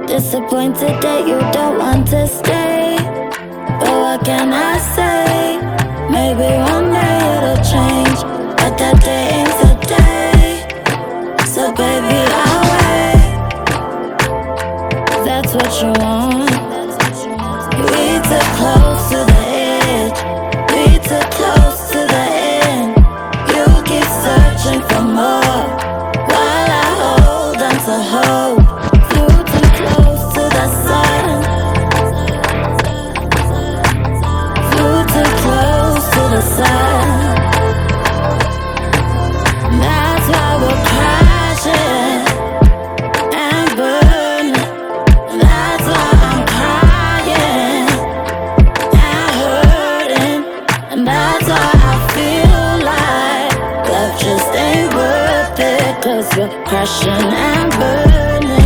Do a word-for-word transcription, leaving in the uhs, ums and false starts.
Disappointed that you don't want to stay, but what can I say? Maybe one day it'll change, but that day ain't today. So baby, I'll wait. That's what you want. We too close to the edge. We too close to the end. You keep searching for more while I hold on to hope. That's why we're crashing and burning. That's why I'm crying and hurting. And that's why I feel like love just ain't worth it. Cause we're crashing and burning.